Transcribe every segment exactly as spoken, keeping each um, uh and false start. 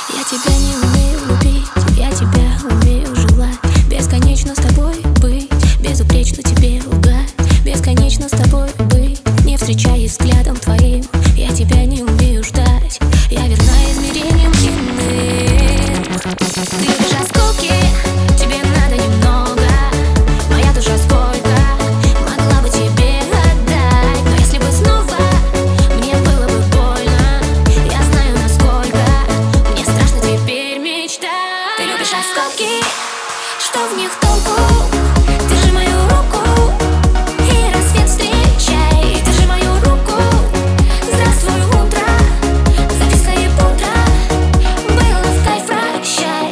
Я тебя не умею любить, я тебя умею желать. Бесконечно с тобой быть, безупречно тебе лгать. Бесконечно с тобой быть, не встречаясь взглядом твоим. Я тебя не умею ждать, я верна измерениям иным. Ты любишь осколки, тебе надо немного. Моя душа сколько могла бы тебе отдать. Но если бы снова мне было бы больно, я знаю, насколько мне страшно теперь мечтать. Ты любишь осколки, что в них толку? Держи мою руку и рассвет встречай. Держи мою руку, здравствуй, утро. Записка и пудра, было в кайф, прощай.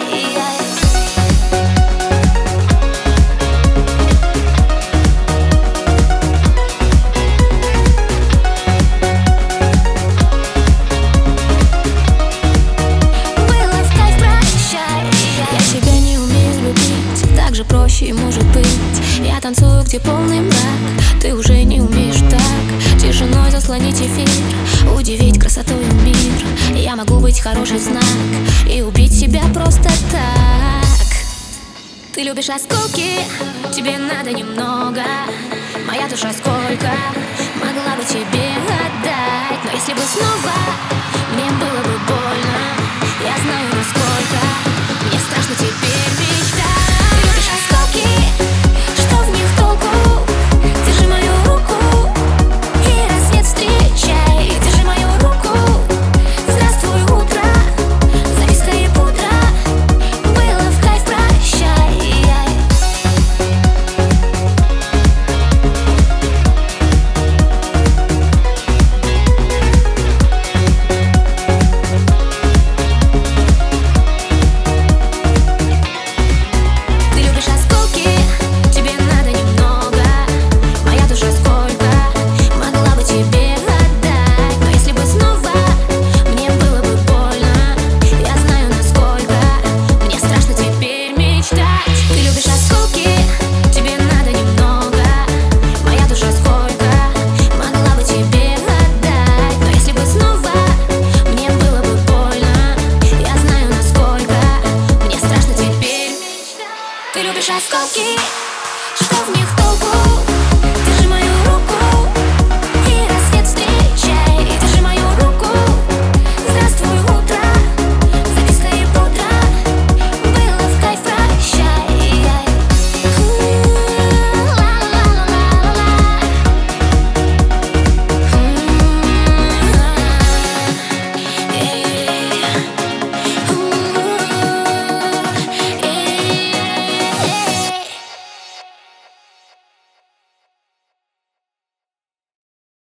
Было в кайф, прощай. Я тебя не умею любить, так же проще может быть. Я танцую, где полный мрак, ты уже не умеешь так тишиной заслонить эфир, удивить красотой мир. Я могу быть хороший знак и убить себя просто так. Ты любишь осколки, тебе надо немного. Моя душа сколько могла бы тебе отдать. Но если бы снова мне было